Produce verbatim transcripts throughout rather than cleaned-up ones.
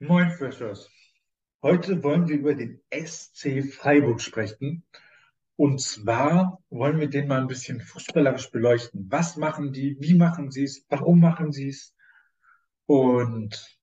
Moin Freshers. Heute wollen wir über den S C Freiburg sprechen. Und zwar wollen wir den mal ein bisschen fußballerisch beleuchten. Was machen die? Wie machen sie es? Warum machen sie es? Und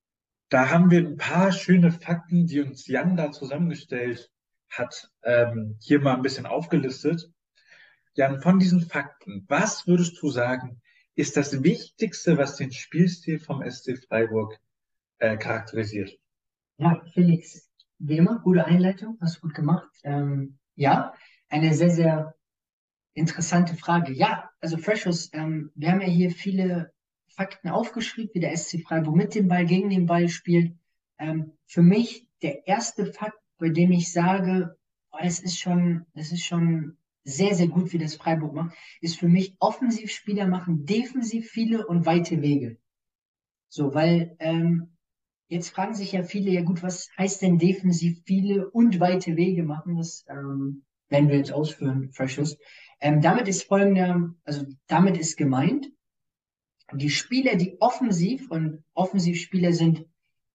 da haben wir ein paar schöne Fakten, die uns Jan da zusammengestellt hat, ähm, hier mal ein bisschen aufgelistet. Jan, von diesen Fakten, was würdest du sagen, ist das Wichtigste, was den Spielstil vom S C Freiburg äh, charakterisiert? Ja, Felix, wie immer, gute Einleitung, hast du gut gemacht. Ähm, ja, eine sehr, sehr interessante Frage. Ja, also Freshers, ähm, wir haben ja hier viele Fakten aufgeschrieben, wie der S C Freiburg mit dem Ball, gegen den Ball spielt. Ähm, für mich der erste Fakt, bei dem ich sage, boah, es ist schon, es ist schon sehr, sehr gut, wie das Freiburg macht, ist für mich, Offensivspieler machen defensiv viele und weite Wege. So, weil ähm, jetzt fragen sich ja viele, ja gut, was heißt denn defensiv viele und weite Wege machen? Das ähm, werden wir jetzt ausführen, Freshes. Ähm, damit ist folgender, also damit ist gemeint, die Spieler, die offensiv und Offensivspieler sind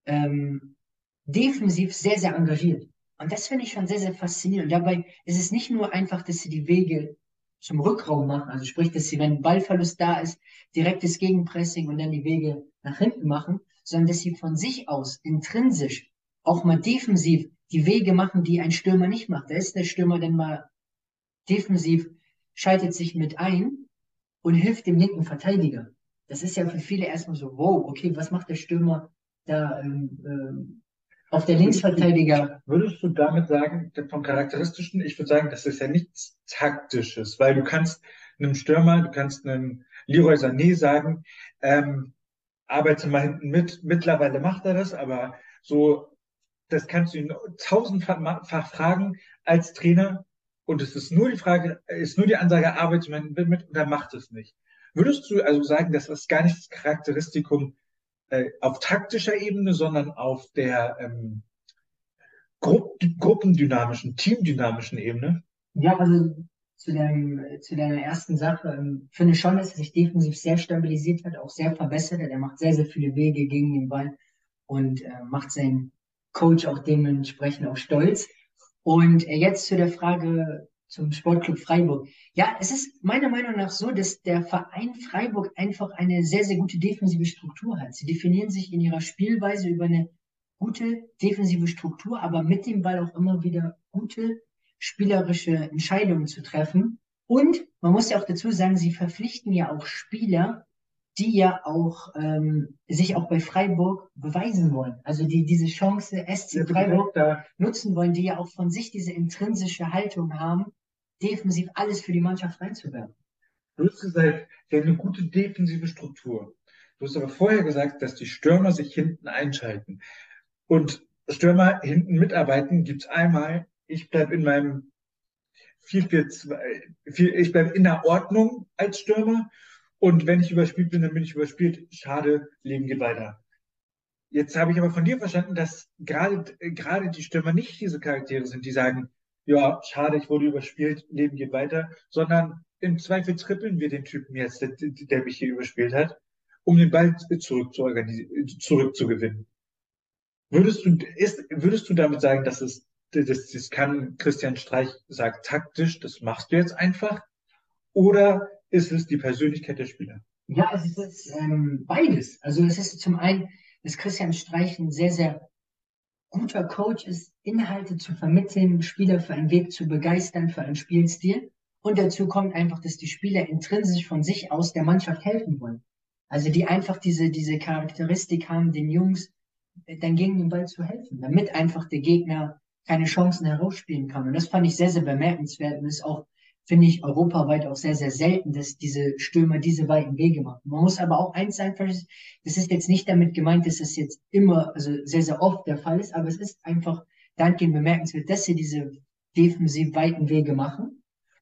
ähm, defensiv sehr, sehr engagiert. Und das finde ich schon sehr, sehr faszinierend. Und dabei ist es nicht nur einfach, dass sie die Wege zum Rückraum machen, also sprich, dass sie, wenn Ballverlust da ist, direktes Gegenpressing und dann die Wege nach hinten machen, sondern dass sie von sich aus intrinsisch auch mal defensiv die Wege machen, die ein Stürmer nicht macht. Da ist der Stürmer dann mal defensiv, schaltet sich mit ein und hilft dem linken Verteidiger. Das ist ja für viele erstmal so, wow, okay, was macht der Stürmer da ähm, ähm, auf der Würdest du, Linksverteidiger? würdest du damit sagen, vom Charakteristischen, ich würde sagen, das ist ja nichts Taktisches, weil du kannst einem Stürmer, du kannst einem Leroy Sané sagen, ähm, arbeite mal hinten mit. Mittlerweile macht er das, aber so, das kannst du ihn tausendfach ma- fach fragen als Trainer und es ist nur die Frage, ist nur die Ansage, arbeite mal hinten mit und er macht es nicht. Würdest du also sagen, das ist gar nicht das Charakteristikum äh, auf taktischer Ebene, sondern auf der ähm, Grupp gruppendynamischen, teamdynamischen Ebene? Ja, also zu deinem, zu deiner ersten Sache, ähm, finde ich schon, dass er sich defensiv sehr stabilisiert hat, auch sehr verbessert hat. Er macht sehr, sehr viele Wege gegen den Ball und äh, macht seinen Coach auch dementsprechend auch stolz. Und äh, jetzt zu der Frage zum Sportclub Freiburg. Ja, es ist meiner Meinung nach so, dass der Verein Freiburg einfach eine sehr, sehr gute defensive Struktur hat. Sie definieren sich in ihrer Spielweise über eine gute defensive Struktur, aber mit dem Ball auch immer wieder gute spielerische Entscheidungen zu treffen. Und man muss ja auch dazu sagen, sie verpflichten ja auch Spieler, die ja auch ähm, sich auch bei Freiburg beweisen wollen. Also die diese Chance S C Ja, bitte Freiburg direkt da. nutzen wollen, die ja auch von sich diese intrinsische Haltung haben, defensiv alles für die Mannschaft reinzuwerfen. Du hast gesagt, sie haben eine gute defensive Struktur. Du hast aber vorher gesagt, dass die Stürmer sich hinten einschalten. Und Stürmer hinten mitarbeiten gibt's einmal, ich bleib in meinem vier vier zwei, vier, ich bleib in der Ordnung als Stürmer. Und wenn ich überspielt bin, dann bin ich überspielt. Schade, Leben geht weiter. Jetzt habe ich aber von dir verstanden, dass gerade gerade die Stürmer nicht diese Charaktere sind, die sagen, ja, schade, ich wurde überspielt, Leben geht weiter, sondern im Zweifel trippeln wir den Typen jetzt, der, der mich hier überspielt hat, um den Ball zurück zu organisieren, zurückzugewinnen. Würdest du, ist, würdest du damit sagen, dass es, das, das kann Christian Streich sagt taktisch, das machst du jetzt einfach, oder ist es die Persönlichkeit der Spieler? Ja, es ist ähm, beides. Also es ist zum einen, dass Christian Streich ein sehr, sehr guter Coach ist, Inhalte zu vermitteln, Spieler für einen Weg zu begeistern, für einen Spielstil. Und dazu kommt einfach, dass die Spieler intrinsisch von sich aus der Mannschaft helfen wollen. Also die einfach diese, diese Charakteristik haben, den Jungs äh, dann gegen den Ball zu helfen, damit einfach der Gegner keine Chancen herausspielen kann. Und das fand ich sehr, sehr bemerkenswert und ist auch, finde ich, europaweit auch sehr, sehr selten, dass diese Stürmer diese weiten Wege machen. Man muss aber auch eins sagen, das ist jetzt nicht damit gemeint, dass es jetzt immer, also sehr, sehr oft der Fall ist, aber es ist einfach dahingehend bemerkenswert, dass sie diese defensiv weiten Wege machen.